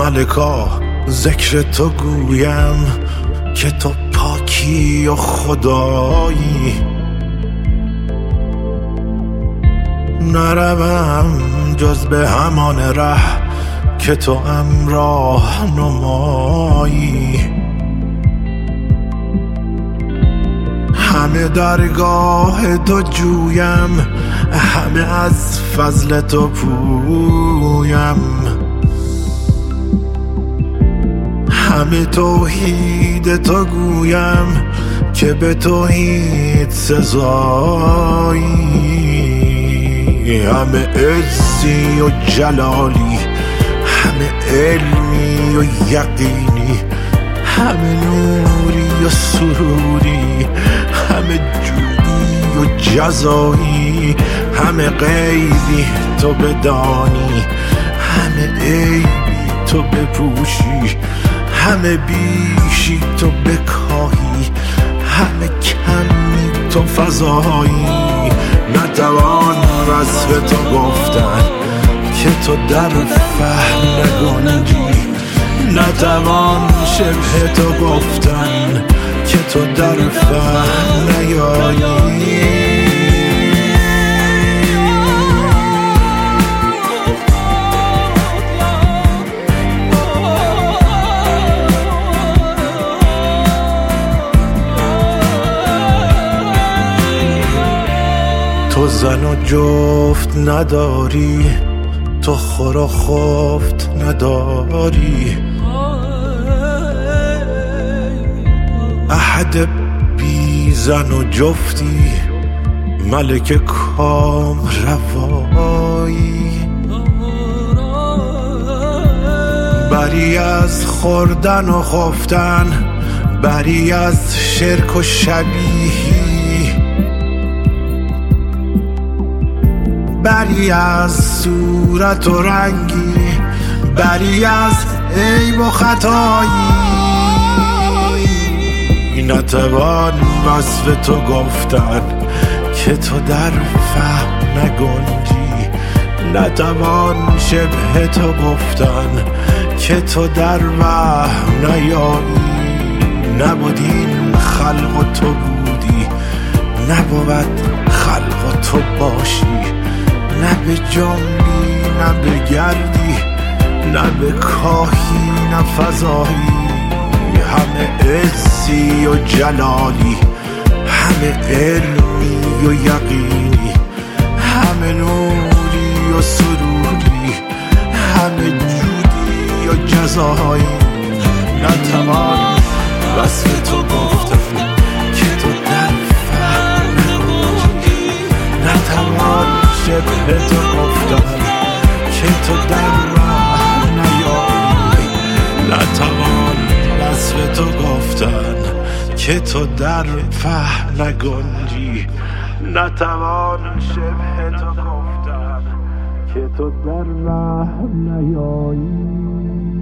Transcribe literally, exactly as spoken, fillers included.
ملکا ذکر تو گویم که تو پاکی و خدایی. نروم جز به همان ره که تو امراه نمایی. همه درگاه تو جویم، همه از فضل تو پویم. همه توحید تو گویم که به توحید سزایی. همه عزی و جلالی، همه علمی و یقینی، همه نوری و سروری، همه جودی و جزایی. همه غیبی تو بدانی، همه عیبی تو بپوشی، همه بیشی تو بکاهی، همه کمی تو فضایی. نتوان وصف تو گفتن که تو در فهم نگنجی، نتوان شبه تو گفتن که تو در فهم نیایی. تو زن و جفت نداری، تو خور و خفت نداری. احد بی زن و جفتی، ملک کام روایی. بری از خوردن و خفتن، بری از شرک و شبیهی، بری از صورت و رنگی، بری از عیب و خطایی. نتوان وصف تو گفتن که تو در فهم نگنجی، نتوان شبه تو گفتن که تو در وهم نیایی. نبود این خلق و تو بودی، نبود خلق و تو باشی. نه به جنبی نه به گردی، نه به کاهی نه فضایی. همه عزی و جلالی، همه علمی و یقینی، همه نوری و سروری، همه جودی و جزایی. نتوان وصف تو گفتن که تو در فهم نگنجی، نتوان شبه تو گفتن که تو در راه نیایی. نتوان وصف تو گفتن که تو در فهم نگنجی، نتوان شبه تو گفتن که تو در راه نیایی.